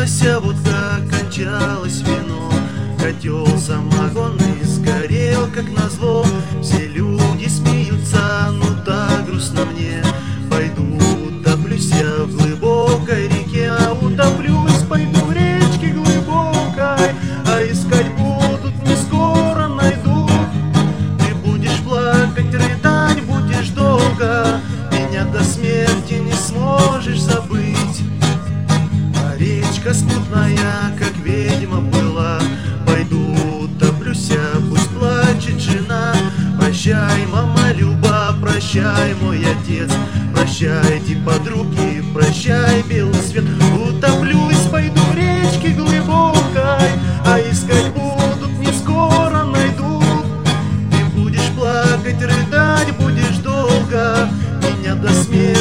Кончалась водка, кончалось вино, котел самогонный сгорел, как назло. Все люди смеются, ну так грустно мне. Пойду утоплюсь я в глубокой реке, а утоплюсь, пойду в речке глубокой, а искать будут, не скоро найдут. Ты будешь плакать, рыдать будешь долго, меня до смерти не сможешь забыть. А речка смутная, как ведьма была, пойду утоплюсь я, пусть плачет жена. Прощай, мама Люба, прощай, мой отец, прощайте, подруги, прощай, белый свет. Утоплюсь, пойду в речке глубокой, а искать будут, не скоро найдут. Ты будешь плакать, рыдать будешь долго, меня до смерти